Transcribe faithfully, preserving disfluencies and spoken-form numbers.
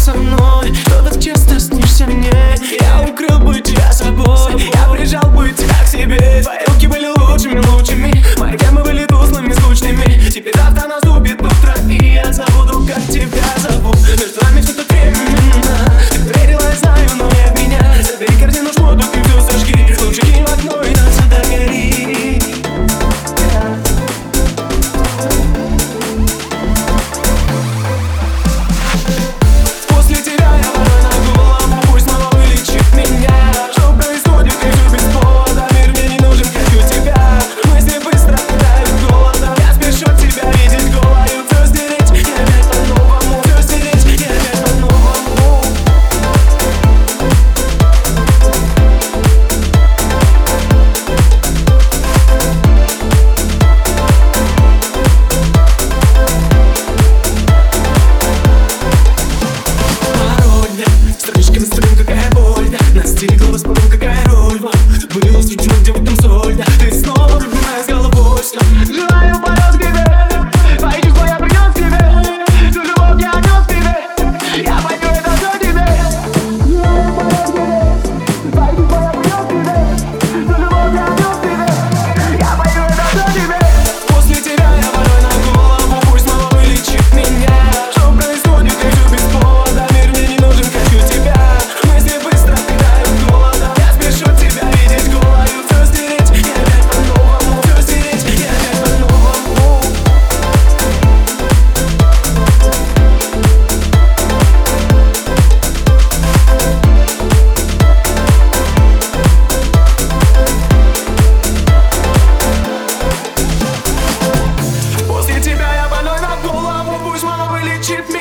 со мной, что так часто снишься мне. Я укрыл бы тебя собой, я прижал бы тебя к себе. Твои руки были лучшими, лучшими, мои темы были тусклыми, скучными. Теперь завтра наступит утро, и я забуду, как тебя зовут. Между нами что-то временно, ты верила, я знаю, но не в меня. Забери корзину шмоток и все сожги, лучше кинь в окно и нас догори. После тебя я порой на голову, пусть снова вылечит меня. Что происходит, я же без повода, мир мне не нужен, хочу тебя. Мысли быстро питают голодом, я спешу тебя видеть голою. Все стереть, и опять по-новому, все стереть, и опять по-новому. Пароль, строчками стрим, какая боль, настигла воспомин, какая роль. Вот, было суждено, где в этом соль, да. Ты снова любимая с головой, что желаю полет к тебе, твои чувства я принес к тебе, всю любовь я нес к тебе, я пойду это все тебе. Желаю полет к тебе, твои чувства я принес к тебе, всю любовь я нес к тебе, я пойду это все тебе. После тебя я порой на голову, пусть снова вылечит меня. Что происходит, я же без повода, мир мне не нужен, хочу тебя. Мысли быстро питают голодом, я спешу тебя видеть голою. Все стереть, и опять по-новому, все стереть, и опять по-новому. После тебя я больной на голову, пусть мама вылечит меня.